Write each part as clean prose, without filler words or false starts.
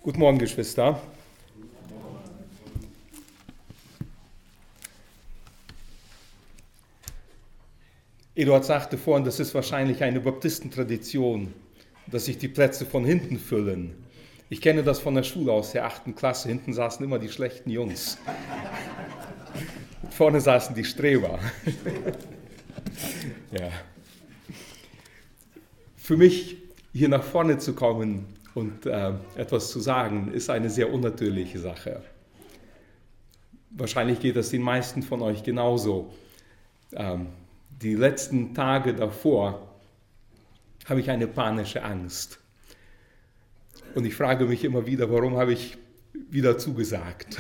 Guten Morgen, Geschwister. Eduard sagte vorhin, das ist wahrscheinlich eine Baptistentradition, dass sich die Plätze von hinten füllen. Ich kenne das von der Schule aus der 8. Klasse. Hinten saßen immer die schlechten Jungs. Vorne saßen die Streber. Ja. Für mich, hier nach vorne zu kommen und etwas zu sagen, ist eine sehr unnatürliche Sache. Wahrscheinlich geht das den meisten von euch genauso. Die letzten Tage davor habe ich eine panische Angst. Und ich frage mich immer wieder, warum habe ich wieder zugesagt?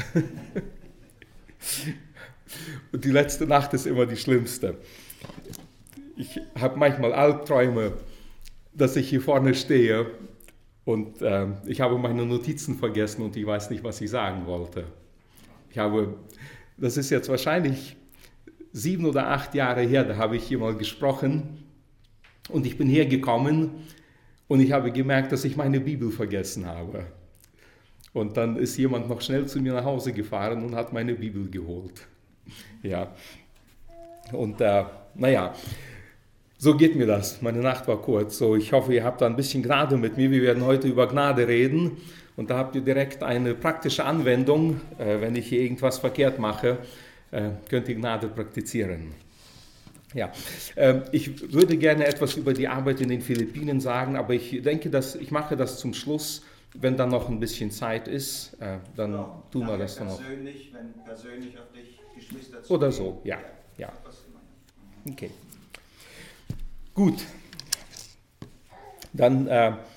Und die letzte Nacht ist immer die schlimmste. Ich habe manchmal Albträume, dass ich hier vorne stehe und ich habe meine Notizen vergessen und ich weiß nicht, was ich sagen wollte. Das ist jetzt wahrscheinlich 7 oder 8 Jahre her, da habe ich hier mal gesprochen und ich bin hergekommen und ich habe gemerkt, dass ich meine Bibel vergessen habe. Und dann ist jemand noch schnell zu mir nach Hause gefahren und hat meine Bibel geholt. Ja. Und so geht mir das. Meine Nacht war kurz. So, ich hoffe, ihr habt da ein bisschen Gnade mit mir. Wir werden heute über Gnade reden. Und da habt ihr direkt eine praktische Anwendung. Wenn ich hier irgendwas verkehrt mache, könnt ihr Gnade praktizieren. Ja, ich würde gerne etwas über die Arbeit in den Philippinen sagen, aber ich denke, dass ich mache das zum Schluss. Wenn dann noch ein bisschen Zeit ist, dann ja, tun wir das dann noch. Wenn persönlich auf dich Geschwister zu oder so, ja. Okay. Gut. Dann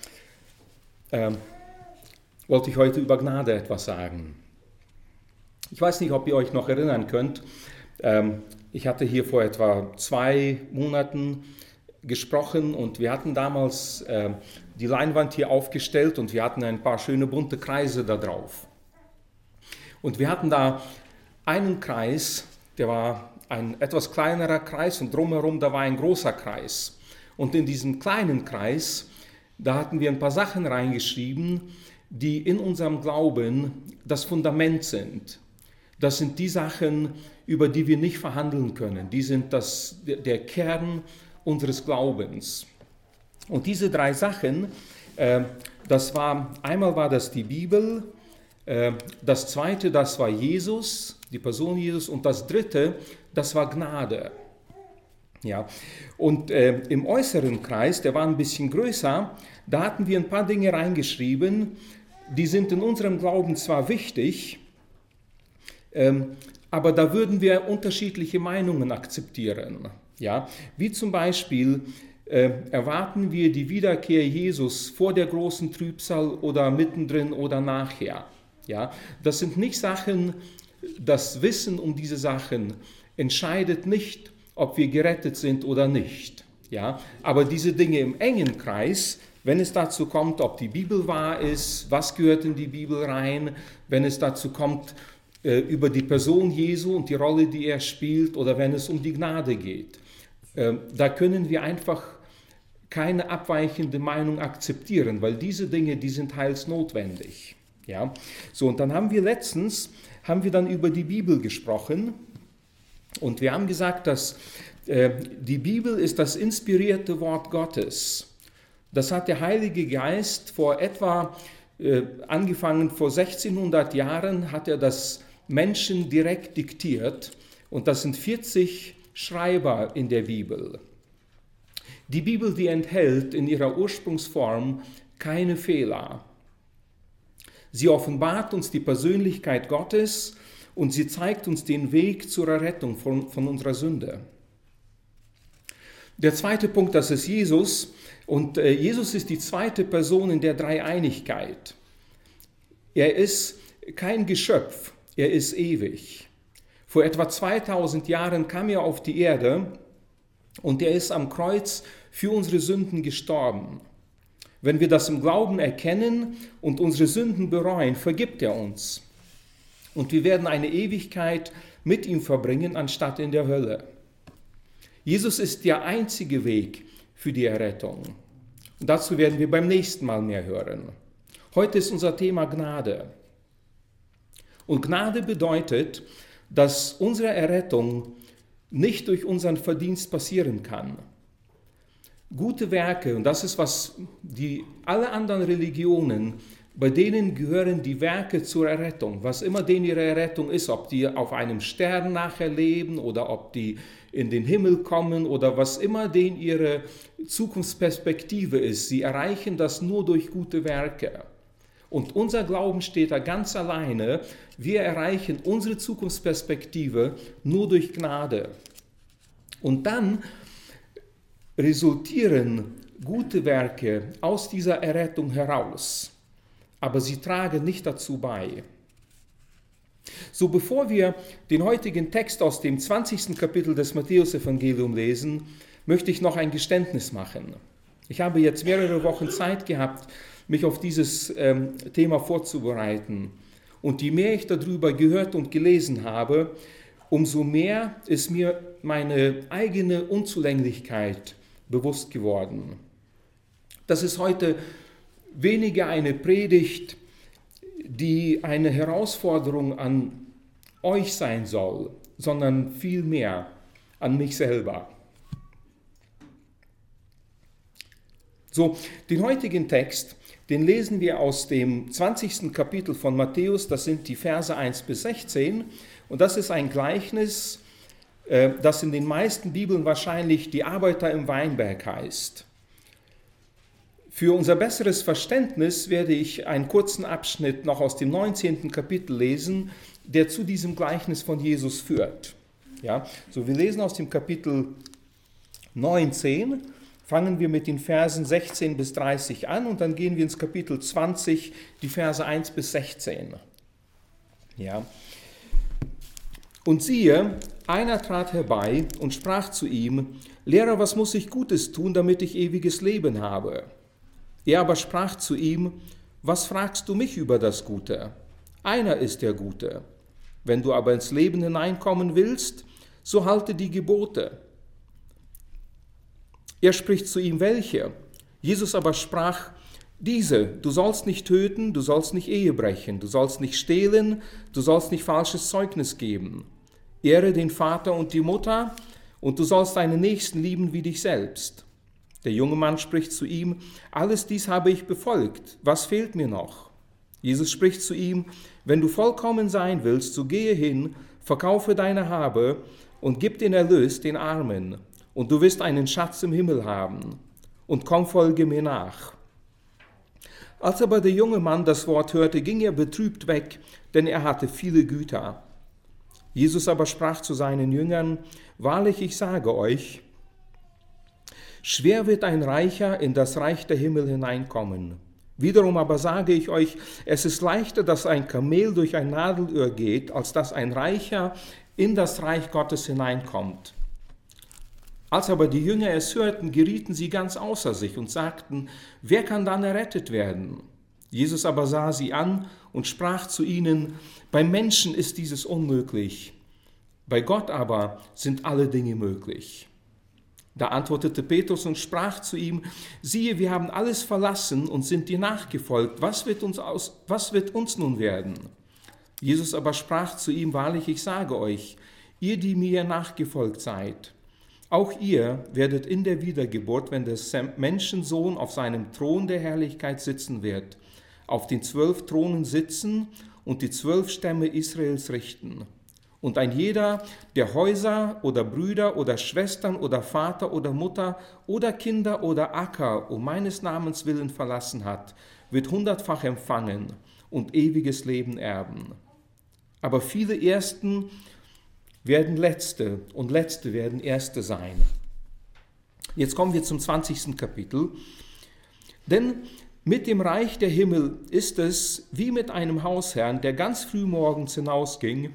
wollte ich heute über Gnade etwas sagen. Ich weiß nicht, ob ihr euch noch erinnern könnt. Ich hatte hier vor etwa 2 Monaten gesprochen und wir hatten damals die Leinwand hier aufgestellt und wir hatten ein paar schöne bunte Kreise da drauf. Und wir hatten da einen Kreis, der war ein etwas kleinerer Kreis und drumherum da war ein großer Kreis. Und in diesem kleinen Kreis, da hatten wir ein paar Sachen reingeschrieben, die in unserem Glauben das Fundament sind. Das sind die Sachen, über die wir nicht verhandeln können. Die sind der Kern unseres Glaubens. Und diese 3 Sachen, einmal war das die Bibel, das zweite, das war Jesus, die Person Jesus, und das dritte, das war Gnade. Ja. Und im äußeren Kreis, der war ein bisschen größer, da hatten wir ein paar Dinge reingeschrieben, die sind in unserem Glauben zwar wichtig, aber da würden wir unterschiedliche Meinungen akzeptieren. Ja? Wie zum Beispiel, erwarten wir die Wiederkehr Jesus vor der großen Trübsal oder mittendrin oder nachher? Ja? Das sind nicht Sachen, das Wissen um diese Sachen entscheidet nicht, ob wir gerettet sind oder nicht. Ja? Aber diese Dinge im engen Kreis, wenn es dazu kommt, ob die Bibel wahr ist, was gehört in die Bibel rein, wenn es dazu kommt, über die Person Jesu und die Rolle, die er spielt, oder wenn es um die Gnade geht. Da können wir einfach keine abweichende Meinung akzeptieren, weil diese Dinge, die sind heilsnotwendig. Ja? So, und dann haben wir dann über die Bibel gesprochen und wir haben gesagt, dass die Bibel ist das inspirierte Wort Gottes. Das hat der Heilige Geist angefangen vor 1600 Jahren, hat er das Menschen direkt diktiert und das sind 40 Schreiber in der Bibel. Die Bibel, die enthält in ihrer Ursprungsform keine Fehler. Sie offenbart uns die Persönlichkeit Gottes und sie zeigt uns den Weg zur Errettung von unserer Sünde. Der zweite Punkt, das ist Jesus. Und Jesus ist die zweite Person in der Dreieinigkeit. Er ist kein Geschöpf, er ist ewig. Vor etwa 2000 Jahren kam er auf die Erde und er ist am Kreuz für unsere Sünden gestorben. Wenn wir das im Glauben erkennen und unsere Sünden bereuen, vergibt er uns. Und wir werden eine Ewigkeit mit ihm verbringen, anstatt in der Hölle. Jesus ist der einzige Weg für die Errettung. Und dazu werden wir beim nächsten Mal mehr hören. Heute ist unser Thema Gnade. Und Gnade bedeutet, dass unsere Errettung nicht durch unseren Verdienst passieren kann. Gute Werke, und das ist, was alle anderen Religionen, bei denen gehören die Werke zur Errettung, was immer denen ihre Errettung ist, ob die auf einem Stern nachher leben oder ob die in den Himmel kommen oder was immer denen ihre Zukunftsperspektive ist. Sie erreichen das nur durch gute Werke. Und unser Glauben steht da ganz alleine. Wir erreichen unsere Zukunftsperspektive nur durch Gnade. Und dann resultieren gute Werke aus dieser Errettung heraus. Aber sie tragen nicht dazu bei. So, bevor wir den heutigen Text aus dem 20. Kapitel des Matthäus-Evangeliums lesen, möchte ich noch ein Geständnis machen. Ich habe jetzt mehrere Wochen Zeit gehabt, mich auf dieses Thema vorzubereiten. Und je mehr ich darüber gehört und gelesen habe, umso mehr ist mir meine eigene Unzulänglichkeit bewusst geworden. Das ist heute weniger eine Predigt, die eine Herausforderung an euch sein soll, sondern vielmehr an mich selber. So, den heutigen Text, den lesen wir aus dem 20. Kapitel von Matthäus, das sind die Verse 1 bis 16, und das ist ein Gleichnis, das in den meisten Bibeln wahrscheinlich die Arbeiter im Weinberg heißt. Für unser besseres Verständnis werde ich einen kurzen Abschnitt noch aus dem 19. Kapitel lesen, der zu diesem Gleichnis von Jesus führt. Ja, so wir lesen aus dem Kapitel 19, fangen wir mit den Versen 16 bis 30 an und dann gehen wir ins Kapitel 20, die Verse 1 bis 16. Ja. Und siehe, einer trat herbei und sprach zu ihm: Lehrer, was muss ich Gutes tun, damit ich ewiges Leben habe? Er aber sprach zu ihm: Was fragst du mich über das Gute? Einer ist der Gute. Wenn du aber ins Leben hineinkommen willst, so halte die Gebote. Er spricht zu ihm: Welche? Jesus aber sprach: Diese: Du sollst nicht töten, du sollst nicht Ehe brechen, du sollst nicht stehlen, du sollst nicht falsches Zeugnis geben. Ehre den Vater und die Mutter, und du sollst deinen Nächsten lieben wie dich selbst. Der junge Mann spricht zu ihm: Alles dies habe ich befolgt, was fehlt mir noch? Jesus spricht zu ihm: Wenn du vollkommen sein willst, so gehe hin, verkaufe deine Habe und gib den Erlös den Armen, und du wirst einen Schatz im Himmel haben, und komm, folge mir nach. Als aber der junge Mann das Wort hörte, ging er betrübt weg, denn er hatte viele Güter. Jesus aber sprach zu seinen Jüngern: Wahrlich, ich sage euch, schwer wird ein Reicher in das Reich der Himmel hineinkommen. Wiederum aber sage ich euch, es ist leichter, dass ein Kamel durch ein Nadelöhr geht, als dass ein Reicher in das Reich Gottes hineinkommt. Als aber die Jünger es hörten, gerieten sie ganz außer sich und sagten: Wer kann dann errettet werden? Jesus aber sah sie an und sprach zu ihnen: Beim Menschen ist dieses unmöglich, bei Gott aber sind alle Dinge möglich. Da antwortete Petrus und sprach zu ihm: Siehe, wir haben alles verlassen und sind dir nachgefolgt. Was wird uns nun werden? Jesus aber sprach zu ihm: Wahrlich, ich sage euch, ihr, die mir nachgefolgt seid, auch ihr werdet in der Wiedergeburt, wenn der Menschensohn auf seinem Thron der Herrlichkeit sitzen wird, auf den 12 Thronen sitzen und die 12 Stämme Israels richten. Und ein jeder, der Häuser oder Brüder oder Schwestern oder Vater oder Mutter oder Kinder oder Acker um meines Namens willen verlassen hat, wird 100-fach empfangen und ewiges Leben erben. Aber viele Ersten werden Letzte und Letzte werden Erste sein. Jetzt kommen wir zum 20. Kapitel. Denn mit dem Reich der Himmel ist es wie mit einem Hausherrn, der ganz früh morgens hinausging,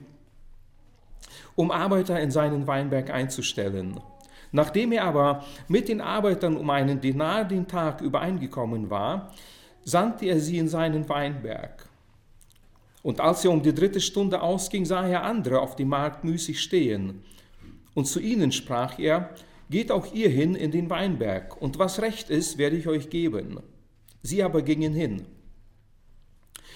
um Arbeiter in seinen Weinberg einzustellen. Nachdem er aber mit den Arbeitern um einen Denar den Tag übereingekommen war, sandte er sie in seinen Weinberg. Und als er um die 3. Stunde ausging, sah er andere auf dem Markt müßig stehen. Und zu ihnen sprach er: Geht auch ihr hin in den Weinberg, und was recht ist, werde ich euch geben. Sie aber gingen hin.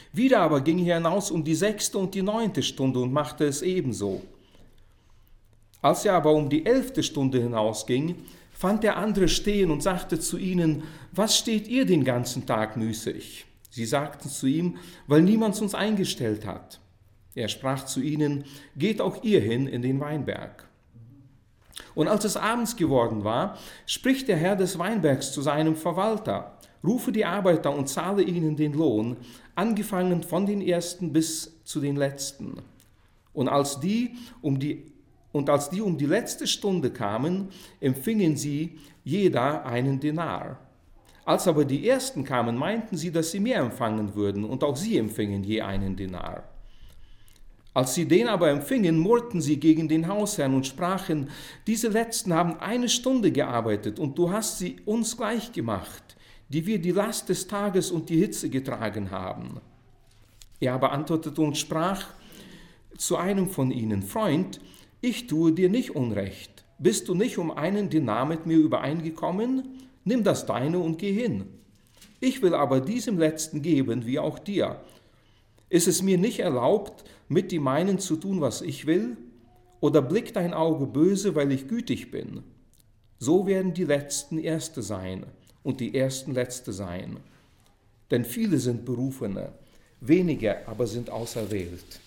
Wieder aber ging er hinaus um die 6. und die 9. Stunde und machte es ebenso. Als er aber um die 11. Stunde hinausging, fand der andere stehen und sagte zu ihnen: Was steht ihr den ganzen Tag müßig? Sie sagten zu ihm: Weil niemand uns eingestellt hat. Er sprach zu ihnen: Geht auch ihr hin in den Weinberg. Und als es abends geworden war, spricht der Herr des Weinbergs zu seinem Verwalter: Rufe die Arbeiter und zahle ihnen den Lohn, angefangen von den ersten bis zu den letzten. Und als die um die letzte Stunde kamen, empfingen sie jeder einen Denar. Als aber die ersten kamen, meinten sie, dass sie mehr empfangen würden, und auch sie empfingen je einen Denar. Als sie den aber empfingen, murrten sie gegen den Hausherrn und sprachen: Diese Letzten haben 1 Stunde gearbeitet, und du hast sie uns gleich gemacht, die wir die Last des Tages und die Hitze getragen haben. Er aber antwortete und sprach zu einem von ihnen: Freund, ich tue dir nicht Unrecht. Bist du nicht um einen Denar mit mir übereingekommen? Nimm das deine und geh hin. Ich will aber diesem Letzten geben, wie auch dir. Ist es mir nicht erlaubt, mit die meinen zu tun, was ich will? Oder blickt dein Auge böse, weil ich gütig bin? So werden die Letzten Erste sein und die Ersten Letzte sein. Denn viele sind Berufene, wenige aber sind auserwählt.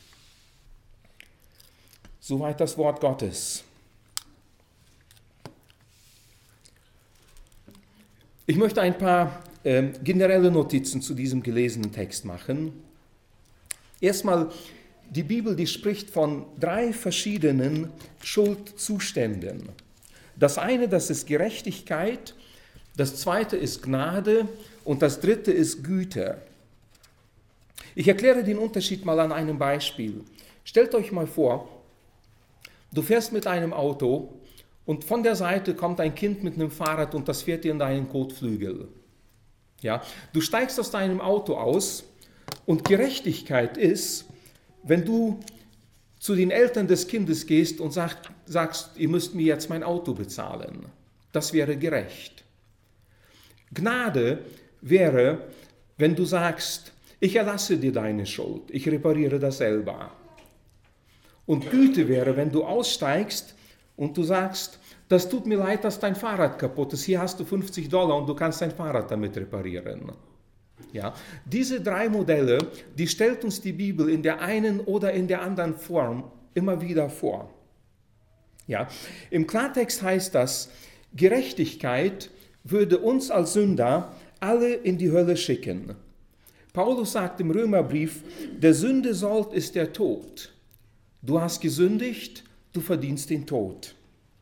Soweit das Wort Gottes. Ich möchte ein paar generelle Notizen zu diesem gelesenen Text machen. Erstmal, die Bibel, die spricht von 3 verschiedenen Schuldzuständen. Das eine, das ist Gerechtigkeit, das zweite ist Gnade und das dritte ist Güte. Ich erkläre den Unterschied mal an einem Beispiel. Stellt euch mal vor, du fährst mit einem Auto und von der Seite kommt ein Kind mit einem Fahrrad und das fährt dir in deinen Kotflügel. Ja, du steigst aus deinem Auto aus und Gerechtigkeit ist, wenn du zu den Eltern des Kindes gehst und sagst, ihr müsst mir jetzt mein Auto bezahlen. Das wäre gerecht. Gnade wäre, wenn du sagst, ich erlasse dir deine Schuld, ich repariere das selber. Und Güte wäre, wenn du aussteigst und du sagst, das tut mir leid, dass dein Fahrrad kaputt ist, hier hast du $50 und du kannst dein Fahrrad damit reparieren. Ja, diese 3 Modelle, die stellt uns die Bibel in der einen oder in der anderen Form immer wieder vor. Ja, im Klartext heißt das, Gerechtigkeit würde uns als Sünder alle in die Hölle schicken. Paulus sagt im Römerbrief, der Sünde Sold ist der Tod. Du hast gesündigt, du verdienst den Tod.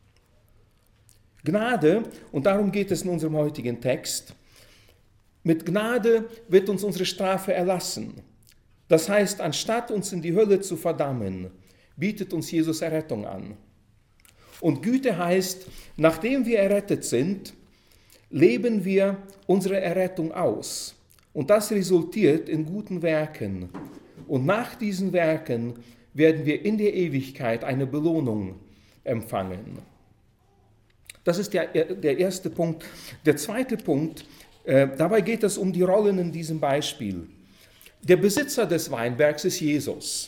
Gnade, und darum geht es in unserem heutigen Text, mit Gnade wird uns unsere Strafe erlassen. Das heißt, anstatt uns in die Hölle zu verdammen, bietet uns Jesus Errettung an. Und Güte heißt, nachdem wir errettet sind, leben wir unsere Errettung aus. Und das resultiert in guten Werken. Und nach diesen Werken werden wir in der Ewigkeit eine Belohnung empfangen. Das ist der erste Punkt. Der zweite Punkt, dabei geht es um die Rollen in diesem Beispiel. Der Besitzer des Weinbergs ist Jesus.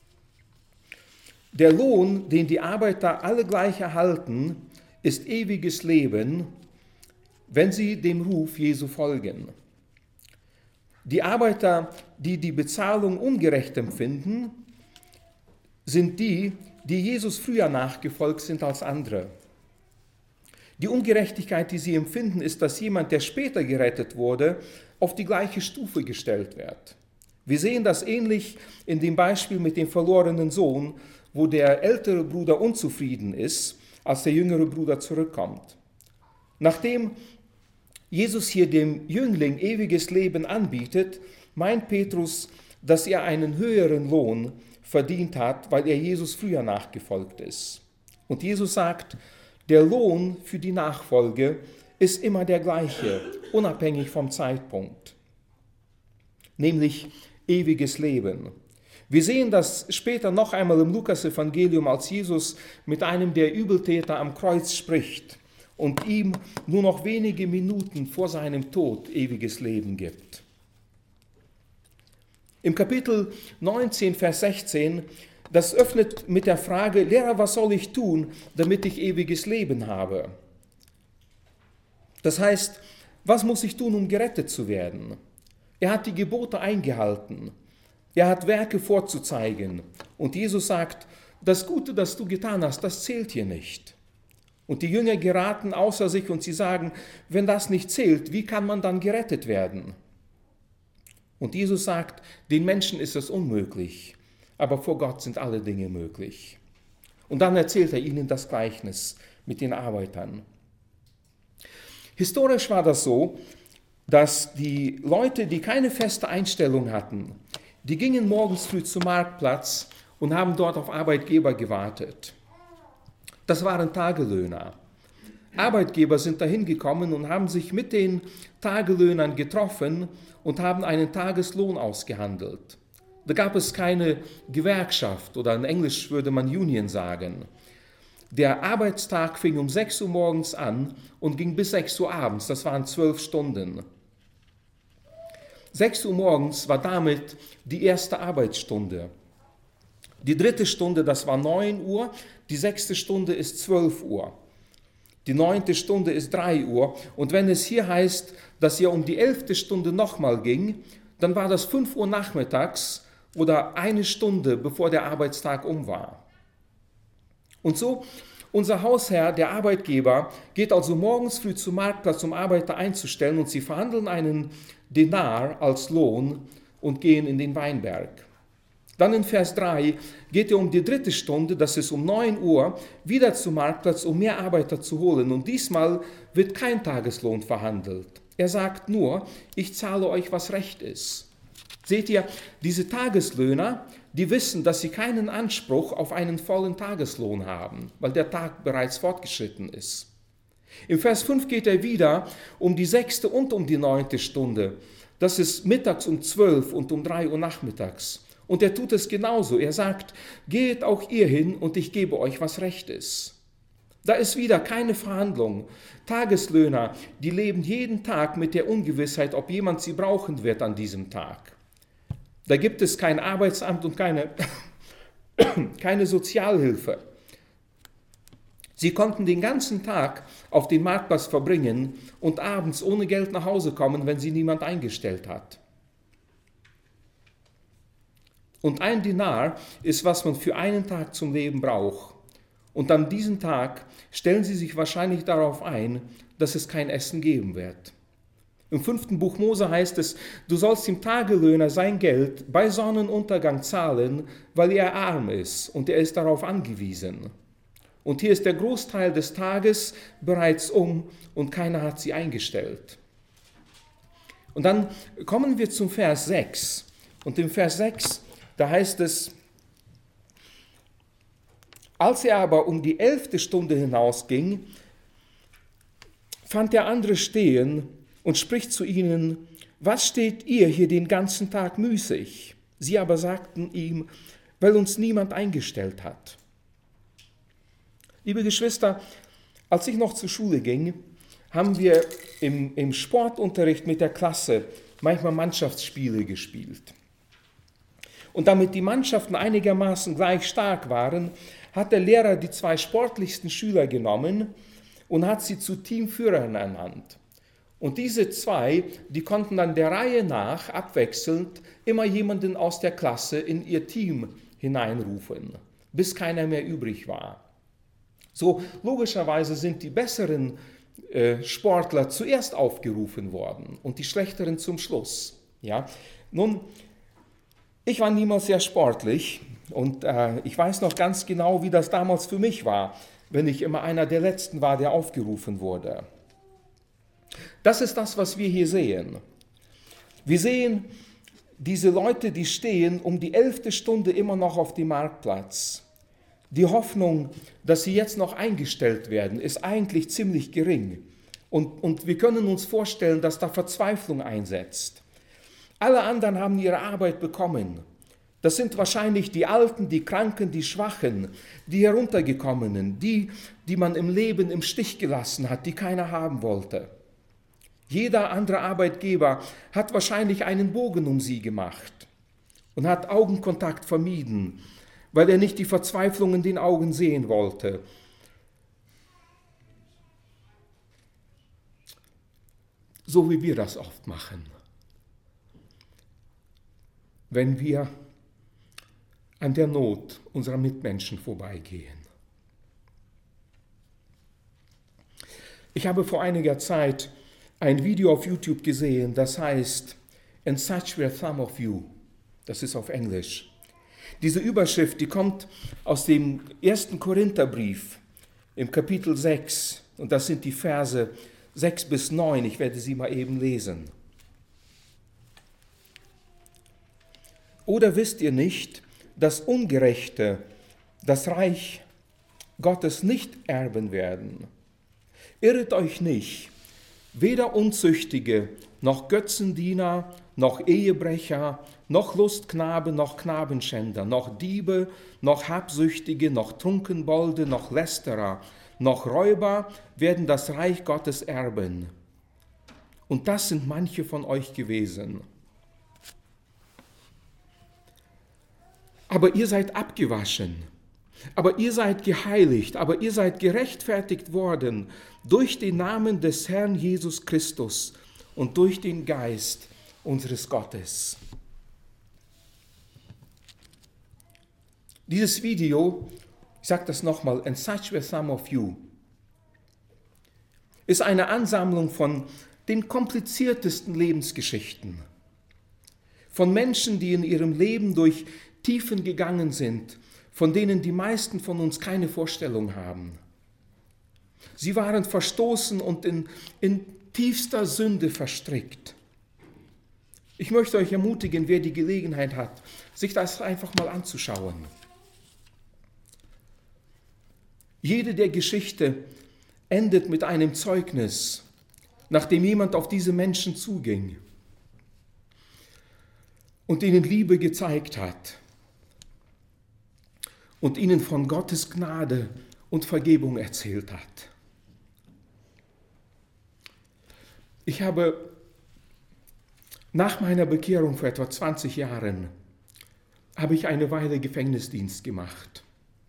Der Lohn, den die Arbeiter alle gleich erhalten, ist ewiges Leben, wenn sie dem Ruf Jesu folgen. Die Arbeiter, die die Bezahlung ungerecht empfinden, sind die, die Jesus früher nachgefolgt sind als andere. Die Ungerechtigkeit, die sie empfinden, ist, dass jemand, der später gerettet wurde, auf die gleiche Stufe gestellt wird. Wir sehen das ähnlich in dem Beispiel mit dem verlorenen Sohn, wo der ältere Bruder unzufrieden ist, als der jüngere Bruder zurückkommt. Nachdem Jesus hier dem Jüngling ewiges Leben anbietet, meint Petrus, dass er einen höheren Lohn verdient hat, weil er Jesus früher nachgefolgt ist. Und Jesus sagt, der Lohn für die Nachfolge ist immer der gleiche, unabhängig vom Zeitpunkt, nämlich ewiges Leben. Wir sehen das später noch einmal im Lukas-Evangelium, als Jesus mit einem der Übeltäter am Kreuz spricht und ihm nur noch wenige Minuten vor seinem Tod ewiges Leben gibt. Im Kapitel 19, Vers 16, das öffnet mit der Frage, Lehrer, was soll ich tun, damit ich ewiges Leben habe? Das heißt, was muss ich tun, um gerettet zu werden? Er hat die Gebote eingehalten. Er hat Werke vorzuzeigen. Und Jesus sagt, das Gute, das du getan hast, das zählt hier nicht. Und die Jünger geraten außer sich und sie sagen, wenn das nicht zählt, wie kann man dann gerettet werden? Und Jesus sagt, den Menschen ist es unmöglich, aber vor Gott sind alle Dinge möglich. Und dann erzählt er ihnen das Gleichnis mit den Arbeitern. Historisch war das so, dass die Leute, die keine feste Einstellung hatten, die gingen morgens früh zum Marktplatz und haben dort auf Arbeitgeber gewartet. Das waren Tagelöhner. Arbeitgeber sind dahin gekommen und haben sich mit den Tagelöhnern getroffen und haben einen Tageslohn ausgehandelt. Da gab es keine Gewerkschaft oder in Englisch würde man Union sagen. Der Arbeitstag fing um 6 Uhr morgens an und ging bis 6 Uhr abends. Das waren 12 Stunden. 6 Uhr morgens war damit die erste Arbeitsstunde. Die dritte Stunde, das war 9 Uhr. Die 6. Stunde ist 12 Uhr. Die 9. Stunde ist 3 Uhr. Und wenn es hier heißt, dass ja um die 11. Stunde nochmal ging, dann war das 5 Uhr nachmittags oder eine Stunde, bevor der Arbeitstag um war. Und so, unser Hausherr, der Arbeitgeber, geht also morgens früh zum Marktplatz, um Arbeiter einzustellen, und sie verhandeln einen Denar als Lohn und gehen in den Weinberg. Dann in Vers 3 geht er um die 3. Stunde, das ist um 9 Uhr, wieder zum Marktplatz, um mehr Arbeiter zu holen. Und diesmal wird kein Tageslohn verhandelt. Er sagt nur, ich zahle euch, was recht ist. Seht ihr, diese Tageslöhner, die wissen, dass sie keinen Anspruch auf einen vollen Tageslohn haben, weil der Tag bereits fortgeschritten ist. Im Vers 5 geht er wieder um die 6. und um die 9. Stunde. Das ist mittags um 12 und um 3 Uhr nachmittags. Und er tut es genauso. Er sagt, geht auch ihr hin und ich gebe euch, was recht ist. Da ist wieder keine Verhandlung. Tageslöhner, die leben jeden Tag mit der Ungewissheit, ob jemand sie brauchen wird an diesem Tag. Da gibt es kein Arbeitsamt und keine Sozialhilfe. Sie konnten den ganzen Tag auf den Marktplatz verbringen und abends ohne Geld nach Hause kommen, wenn sie niemand eingestellt hat. Und ein Dinar ist, was man für einen Tag zum Leben braucht. Und an diesem Tag stellen sie sich wahrscheinlich darauf ein, dass es kein Essen geben wird. Im 5. Buch Mose heißt es, du sollst dem Tagelöhner sein Geld bei Sonnenuntergang zahlen, weil er arm ist und er ist darauf angewiesen. Und hier ist der Großteil des Tages bereits um und keiner hat sie eingestellt. Und dann kommen wir zum Vers 6. Und im Vers 6, da heißt es, als er aber um die 11. Stunde hinausging, fand der andere stehen und spricht zu ihnen, was steht ihr hier den ganzen Tag müßig? Sie aber sagten ihm, weil uns niemand eingestellt hat. Liebe Geschwister, als ich noch zur Schule ging, haben wir im Sportunterricht mit der Klasse manchmal Mannschaftsspiele gespielt. Und damit die Mannschaften einigermaßen gleich stark waren, hat der Lehrer die 2 sportlichsten Schüler genommen und hat sie zu Teamführern ernannt. Und diese 2, die konnten dann der Reihe nach abwechselnd immer jemanden aus der Klasse in ihr Team hineinrufen, bis keiner mehr übrig war. So logischerweise sind die besseren Sportler zuerst aufgerufen worden und die schlechteren zum Schluss. Ja? Nun, ich war niemals sehr sportlich und ich weiß noch ganz genau, wie das damals für mich war, wenn ich immer einer der Letzten war, der aufgerufen wurde. Das ist das, was wir hier sehen. Wir sehen diese Leute, die stehen um die 11. Stunde immer noch auf dem Marktplatz. Die Hoffnung, dass sie jetzt noch eingestellt werden, ist eigentlich ziemlich gering. Und wir können uns vorstellen, dass da Verzweiflung einsetzt. Alle anderen haben ihre Arbeit bekommen. Das sind wahrscheinlich die Alten, die Kranken, die Schwachen, die Heruntergekommenen, die man im Leben im Stich gelassen hat, die keiner haben wollte. Jeder andere Arbeitgeber hat wahrscheinlich einen Bogen um sie gemacht. und hat Augenkontakt vermieden, weil er nicht die Verzweiflung in den Augen sehen wollte. So wie wir das oft machen, wenn wir an der Not unserer Mitmenschen vorbeigehen. Ich habe vor einiger Zeit ein Video auf YouTube gesehen, das heißt "And such were some of you". Das ist auf Englisch. Diese Überschrift, die kommt aus dem 1. Korintherbrief im Kapitel 6 und das sind die Verse 6 bis 9. Ich werde sie mal eben lesen. Oder wisst ihr nicht, dass Ungerechte das Reich Gottes nicht erben werden? Irret euch nicht, weder Unzüchtige, noch Götzendiener, noch Ehebrecher, noch Lustknabe, noch Knabenschänder, noch Diebe, noch Habsüchtige, noch Trunkenbolde, noch Lästerer, noch Räuber werden das Reich Gottes erben. Und das sind manche von euch gewesen. Aber ihr seid abgewaschen, aber ihr seid geheiligt, aber ihr seid gerechtfertigt worden durch den Namen des Herrn Jesus Christus und durch den Geist unseres Gottes. Dieses Video, ich sage das nochmal, "And such were some of you", ist eine Ansammlung von den kompliziertesten Lebensgeschichten, von Menschen, die in ihrem Leben durch Tiefen gegangen sind, von denen die meisten von uns keine Vorstellung haben. Sie waren verstoßen und in tiefster Sünde verstrickt. Ich möchte euch ermutigen, wer die Gelegenheit hat, sich das einfach mal anzuschauen. Jede der Geschichte endet mit einem Zeugnis, nachdem jemand auf diese Menschen zuging und ihnen Liebe gezeigt hat und ihnen von Gottes Gnade und Vergebung erzählt hat. Ich habe nach meiner Bekehrung vor etwa 20 Jahren eine Weile Gefängnisdienst gemacht.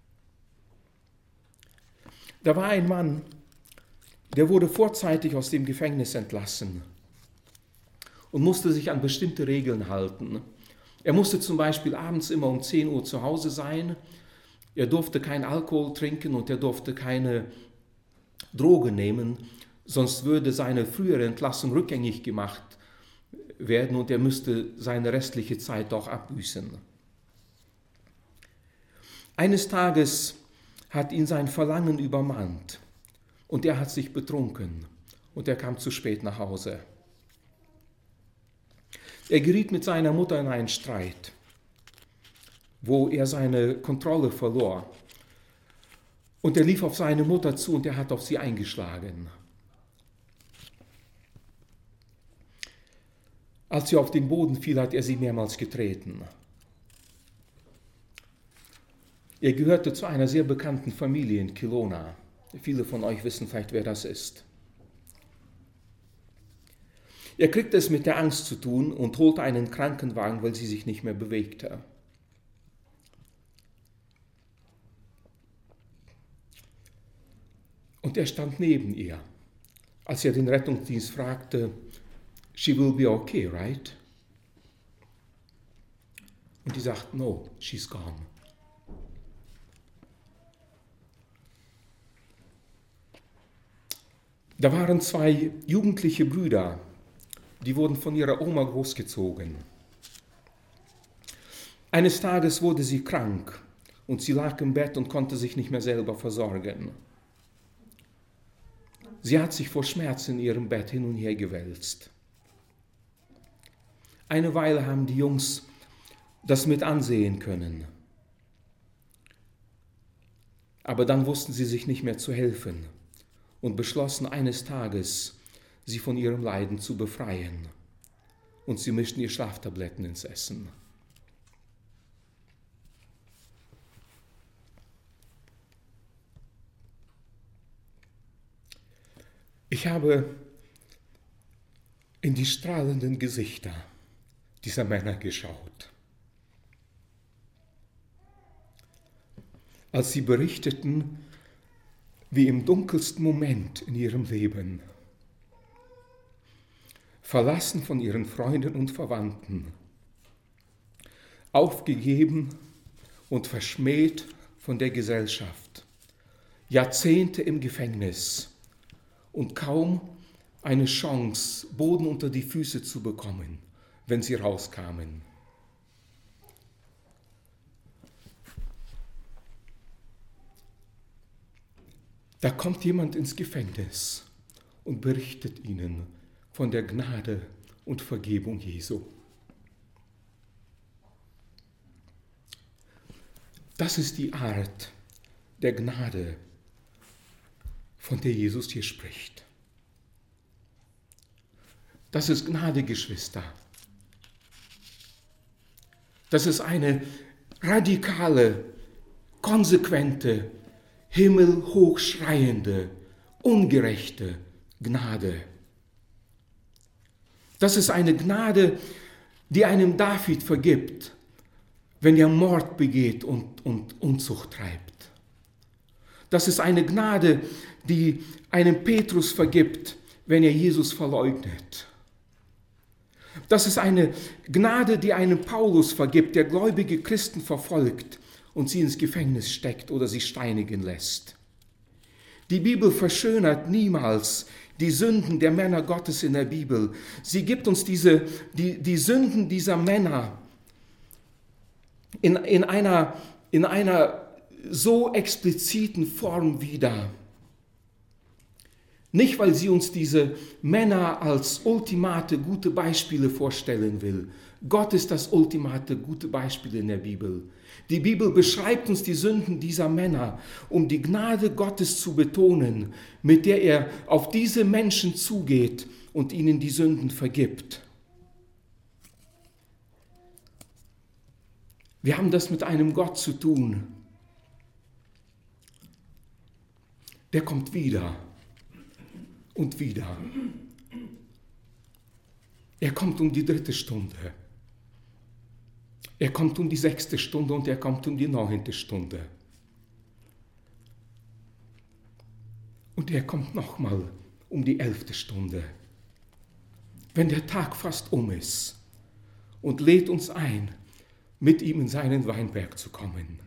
Da war ein Mann, der wurde vorzeitig aus dem Gefängnis entlassen und musste sich an bestimmte Regeln halten. Er musste zum Beispiel abends immer um 10 Uhr zu Hause sein. Er durfte keinen Alkohol trinken und er durfte keine Drogen nehmen, sonst würde seine frühere Entlassung rückgängig gemacht werden und er müsste seine restliche Zeit auch abbüßen. Eines Tages hat ihn sein Verlangen übermannt und er hat sich betrunken und er kam zu spät nach Hause. Er geriet mit seiner Mutter in einen Streit, wo er seine Kontrolle verlor. Und er lief auf seine Mutter zu und er hat auf sie eingeschlagen. Als sie auf den Boden fiel, hat er sie mehrmals getreten. Er gehörte zu einer sehr bekannten Familie in Kelowna. Viele von euch wissen vielleicht, wer das ist. Er kriegte es mit der Angst zu tun und holte einen Krankenwagen, weil sie sich nicht mehr bewegte. Und er stand neben ihr, als er den Rettungsdienst fragte, "She will be okay, right?" Und die sagt, "No, she's gone." Da waren 2 jugendliche Brüder, die wurden von ihrer Oma großgezogen. Eines Tages wurde sie krank und sie lag im Bett und konnte sich nicht mehr selber versorgen. Sie hat sich vor Schmerz in ihrem Bett hin und her gewälzt. Eine Weile haben die Jungs das mit ansehen können. Aber dann wussten sie sich nicht mehr zu helfen und beschlossen eines Tages, sie von ihrem Leiden zu befreien. Und sie mischten ihr Schlaftabletten ins Essen. Ich habe in die strahlenden Gesichter dieser Männer geschaut. als sie berichteten, wie im dunkelsten Moment in ihrem Leben, verlassen von ihren Freunden und Verwandten, aufgegeben und verschmäht von der Gesellschaft, Jahrzehnte im Gefängnis und kaum eine Chance, Boden unter die Füße zu bekommen, wenn sie rauskamen. Da kommt jemand ins Gefängnis und berichtet ihnen von der Gnade und Vergebung Jesu. Das ist die Art der Gnade, von der Jesus hier spricht. Das ist Gnade, Geschwister. Das ist eine radikale, konsequente, himmelhoch schreiende, ungerechte Gnade. Das ist eine Gnade, die einem David vergibt, wenn er Mord begeht und Unzucht treibt. Das ist eine Gnade, die einem Petrus vergibt, wenn er Jesus verleugnet. Das ist eine Gnade, die einem Paulus vergibt, der gläubige Christen verfolgt und sie ins Gefängnis steckt oder sie steinigen lässt. Die Bibel verschönert niemals die Sünden der Männer Gottes in der Bibel. Sie gibt uns die Sünden dieser Männer in einer so expliziten Form wieder. Nicht, weil sie uns diese Männer als ultimate gute Beispiele vorstellen will. Gott ist das ultimate gute Beispiel in der Bibel. Die Bibel beschreibt uns die Sünden dieser Männer, um die Gnade Gottes zu betonen, mit der er auf diese Menschen zugeht und ihnen die Sünden vergibt. Wir haben das mit einem Gott zu tun. Der kommt wieder und wieder. Er kommt um die 3. Stunde. Er kommt um die 6. Stunde und er kommt um die 9. Stunde. Und er kommt nochmal um die 11. Stunde. Wenn der Tag fast um ist und lädt uns ein, mit ihm in seinen Weinberg zu kommen.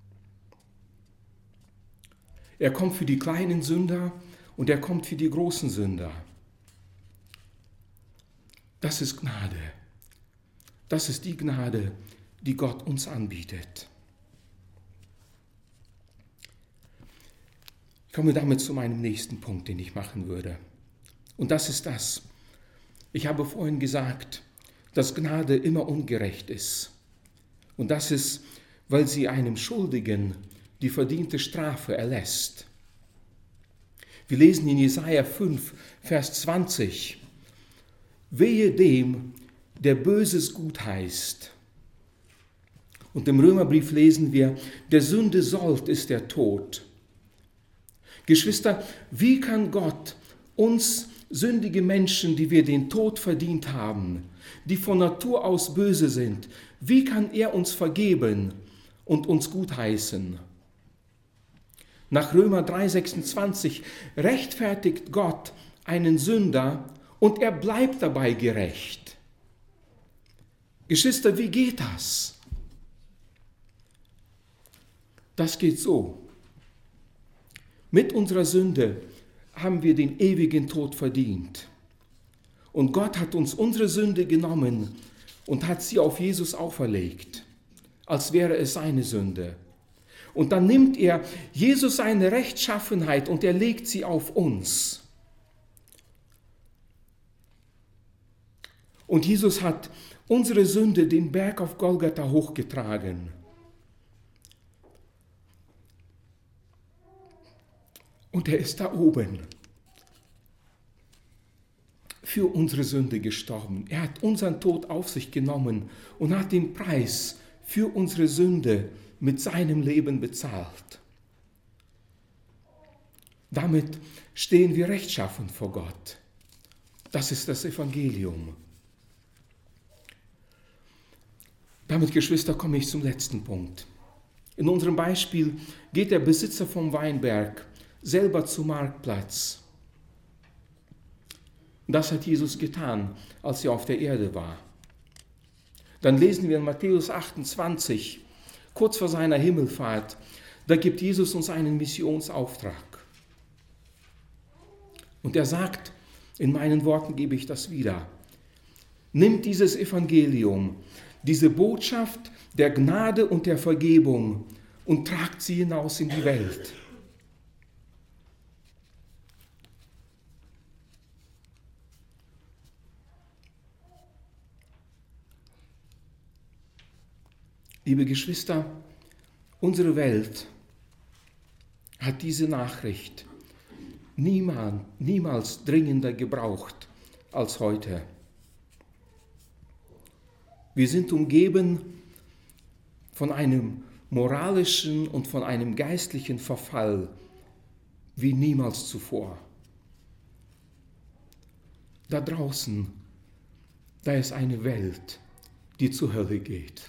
Er kommt für die kleinen Sünder und er kommt für die großen Sünder. Das ist Gnade. Das ist die Gnade, die Gott uns anbietet. Ich komme damit zu meinem nächsten Punkt, den ich machen würde. Und das ist das. Ich habe vorhin gesagt, dass Gnade immer ungerecht ist. Und das ist, weil sie einem Schuldigen die verdiente Strafe erlässt. Wir lesen in Jesaja 5, Vers 20. Wehe dem, der Böses gut heißt. Und im Römerbrief lesen wir, der Sünde Sold ist der Tod. Geschwister, wie kann Gott uns sündige Menschen, die wir den Tod verdient haben, die von Natur aus böse sind, wie kann er uns vergeben und uns gutheißen? Nach Römer 3,26 rechtfertigt Gott einen Sünder und er bleibt dabei gerecht. Geschwister, wie geht das? Das geht so. Mit unserer Sünde haben wir den ewigen Tod verdient. Und Gott hat uns unsere Sünde genommen und hat sie auf Jesus auferlegt, als wäre es seine Sünde. Und dann nimmt er Jesus seine Rechtschaffenheit und er legt sie auf uns. Und Jesus hat unsere Sünde den Berg auf Golgatha hochgetragen. Und er ist da oben für unsere Sünde gestorben. Er hat unseren Tod auf sich genommen und hat den Preis für unsere Sünde mit seinem Leben bezahlt. Damit stehen wir rechtschaffen vor Gott. Das ist das Evangelium. Damit, Geschwister, komme ich zum letzten Punkt. In unserem Beispiel geht der Besitzer vom Weinberg selber zum Marktplatz. Das hat Jesus getan, als er auf der Erde war. Dann lesen wir in Matthäus 28, kurz vor seiner Himmelfahrt, da gibt Jesus uns einen Missionsauftrag. Und er sagt, in meinen Worten gebe ich das wieder: Nimmt dieses Evangelium, diese Botschaft der Gnade und der Vergebung und tragt sie hinaus in die Welt. Liebe Geschwister, unsere Welt hat diese Nachricht niemals dringender gebraucht als heute. Wir sind umgeben von einem moralischen und von einem geistlichen Verfall wie niemals zuvor. Da draußen, da ist eine Welt, die zur Hölle geht.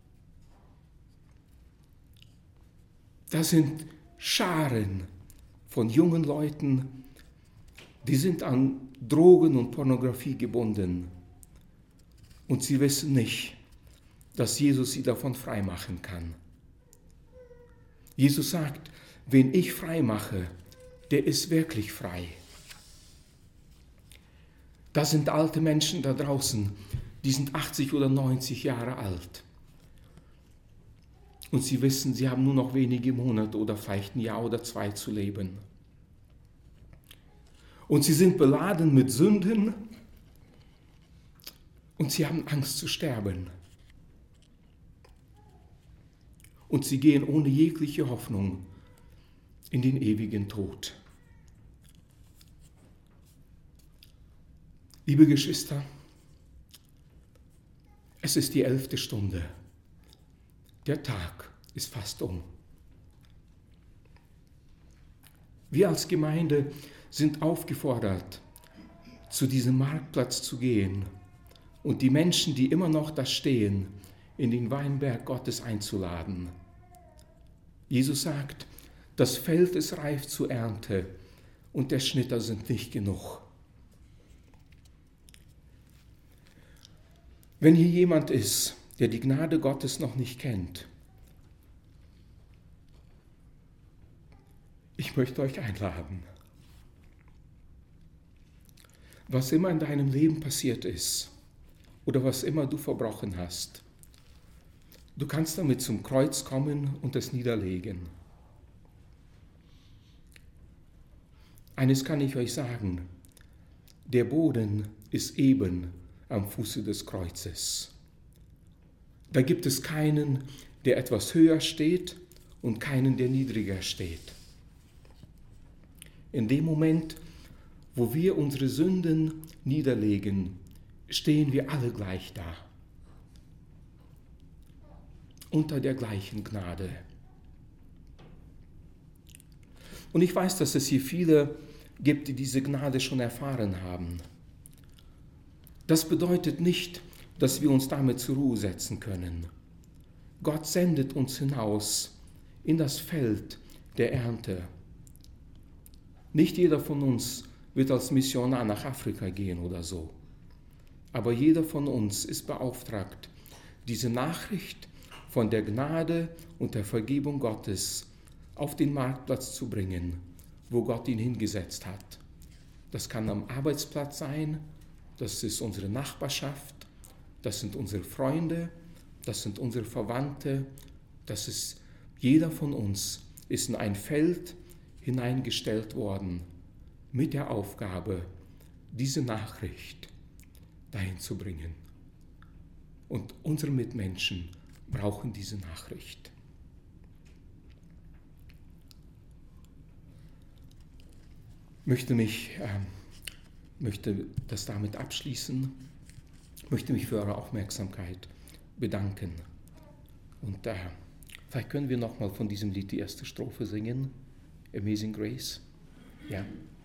Da sind Scharen von jungen Leuten, die sind an Drogen und Pornografie gebunden. Und sie wissen nicht, dass Jesus sie davon freimachen kann. Jesus sagt, wen ich frei mache, der ist wirklich frei. Da sind alte Menschen da draußen, die sind 80 oder 90 Jahre alt. Und sie wissen, sie haben nur noch wenige Monate oder vielleicht ein Jahr oder 2 zu leben. Und sie sind beladen mit Sünden und sie haben Angst zu sterben. Und sie gehen ohne jegliche Hoffnung in den ewigen Tod. Liebe Geschwister, es ist die 11. Stunde. Der Tag ist fast um. Wir als Gemeinde sind aufgefordert, zu diesem Marktplatz zu gehen und die Menschen, die immer noch da stehen, in den Weinberg Gottes einzuladen. Jesus sagt, das Feld ist reif zur Ernte und der Schnitter sind nicht genug. Wenn hier jemand ist, der die Gnade Gottes noch nicht kennt, ich möchte euch einladen. Was immer in deinem Leben passiert ist oder was immer du verbrochen hast, du kannst damit zum Kreuz kommen und es niederlegen. Eines kann ich euch sagen, der Boden ist eben am Fuße des Kreuzes. Da gibt es keinen, der etwas höher steht und keinen, der niedriger steht. In dem Moment, wo wir unsere Sünden niederlegen, stehen wir alle gleich da. Unter der gleichen Gnade. Und ich weiß, dass es hier viele gibt, die diese Gnade schon erfahren haben. Das bedeutet nicht, dass wir uns damit zur Ruhe setzen können. Gott sendet uns hinaus in das Feld der Ernte. Nicht jeder von uns wird als Missionar nach Afrika gehen oder so. Aber jeder von uns ist beauftragt, diese Nachricht von der Gnade und der Vergebung Gottes auf den Marktplatz zu bringen, wo Gott ihn hingesetzt hat. Das kann am Arbeitsplatz sein, das ist unsere Nachbarschaft, das sind unsere Freunde, das sind unsere Verwandte, das ist jeder von uns ist in ein Feld hineingestellt worden mit der Aufgabe, diese Nachricht dahin zu bringen. Und unsere Mitmenschen brauchen diese Nachricht. Ich möchte das damit abschließen. Ich möchte mich für eure Aufmerksamkeit bedanken. Und vielleicht können wir nochmal von diesem Lied die erste Strophe singen. Amazing Grace. Ja.